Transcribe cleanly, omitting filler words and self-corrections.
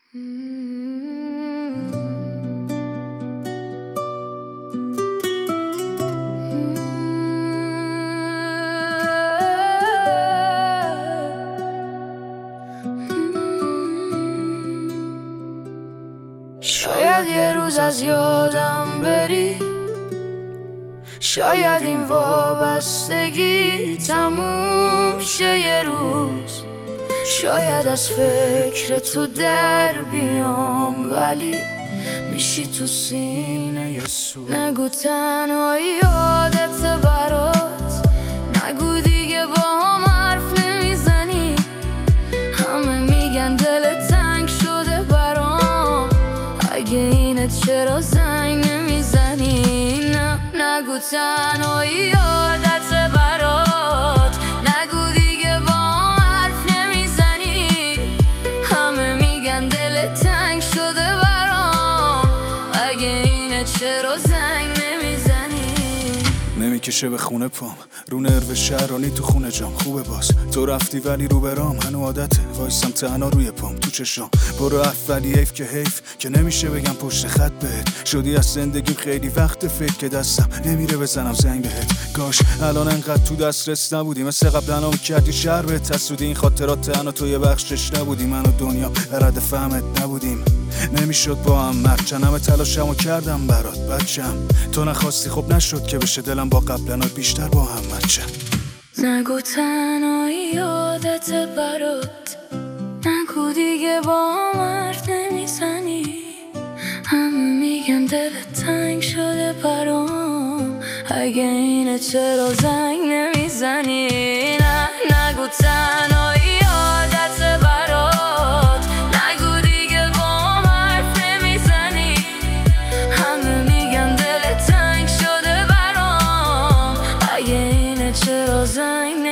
شاید یه روز از یادم بری، شاید این وابستگی تموم شه یه روز، شاید از فکر تو در بیام ولی میشی تو سینه یه سو. نگو تنهایی یادت برات، نگو دیگه با هم حرف نمیزنی، همه میگن دل تنگ شده برام، اگه اینت چرا زنگ نمیزنی؟ نه نگو تنهایی یادت برات، نگو دیگه با هم حرف نمیزنی، همه میگن دل تنگ شده برام، اگه اینت چرا زنگ نمیزنی؟ نمیکشه به خونه پام، رو نرو شهرانی تو خونه جام. خوبه باز تو رفتی ولی رو برام هنو عادته، وایسم تنها روی پام تو چشام. برو اولی حیف که حیف که نمیشه بگم پشت خط بهت، شدی از زندگیم خیلی وقت فکر که دستم نمیره بزنم زنگ بهت. کاش الان انقدر تو دسترس نبودی، مثل قبلا هم کردی شهر بهت حسودی، این خاطرات تنها تو یه بخشش نبودی، من و دنیا برد فهمت نبودیم، نمیشد با هم مرچن. همه تلاشمو کردم برات بچم، تو نخواستی خب نشد که بشه دلم با قبلنات بیشتر با هم مچم. نگو تنهایی یادت برات، نگو دیگه با هم حرف نمیزنی، همه میگن دلت تنگ شده برام، اگه اینه چرا زنگ نمیزنی؟ نه نگو تنهایی یادت برات، نگو دیگه با هم حرف نمیزنی، همه میگن دلت تنگ شده برام، اگه اینه چرا زنگ